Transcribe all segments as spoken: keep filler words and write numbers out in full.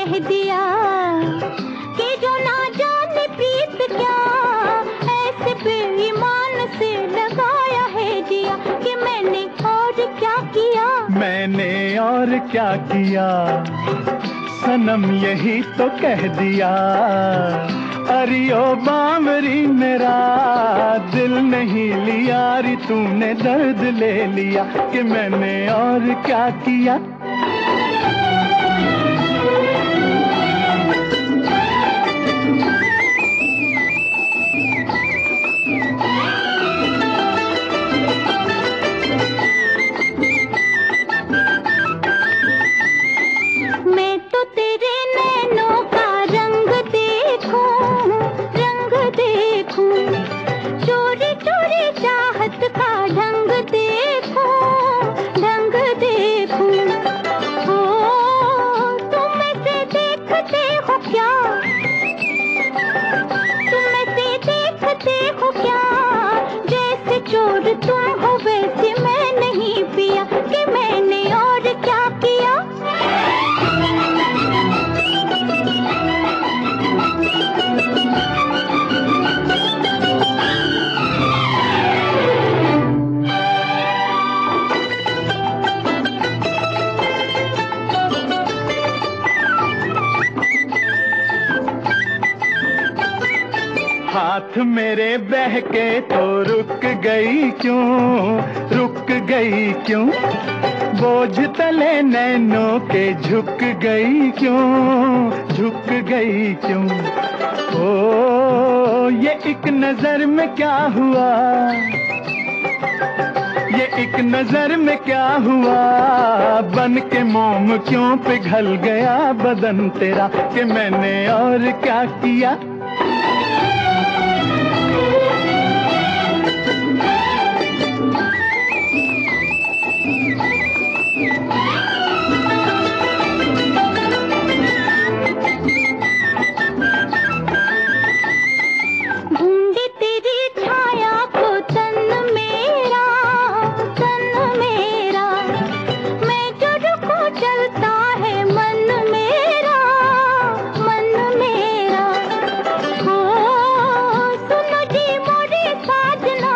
कह दिया कि जो ना जाने प्रीत क्या ऐसे बेईमान से लगाया है जिया कि मैंने और क्या किया, मैंने और क्या किया सनम यही तो कह दिया। अरियो बामरी मेरा दिल नहीं लिया री तूने दर्द ले लिया कि मैंने और क्या किया। मैं तो तेरे नैनों का रंग देखूं, रंग देखूं, चोरी चोरी चाहत का ढंग देखूं, ढंग देखूं। ओ तुम ऐसे देखते हो क्या, तुम ऐसे देखते हो क्या, जैसे चोर तुम हो वैसे मैं नहीं पिया कि मैंने और क्या किया। हाथ मेरे बहके तो रुक गई क्यों, रुक गई क्यों, बोझ तले नैनों के झुक गई क्यों, झुक गई क्यों। ओ ये एक नजर में क्या हुआ, ये एक नजर में क्या हुआ, बन के मोम क्यों पिघल गया बदन तेरा कि मैंने और क्या किया। ढूंढे तेरी छाया को तन मेरा, तन मेरा, मैं जो रुको चलता है मन मेरा, मन मेरा। ओ सुनो जी मोरे साजना,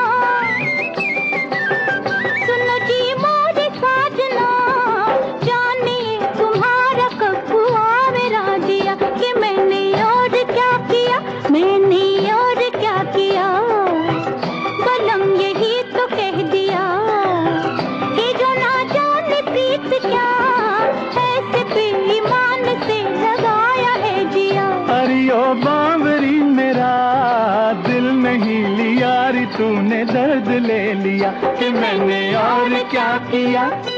सुनो जी मोरे साजना, जाने तुम्हारा कब आवे राजिया कि मैंने और क्या किया, मैंने और क्या किया। बलम यही तो कह दिया कि जो ना जाने प्रीत क्या ऐसे बेईमान से लगाया है जिया। अरियो बावरी मेरा दिल नहीं लिया री तूने दर्द ले लिया कि मैंने और क्या किया।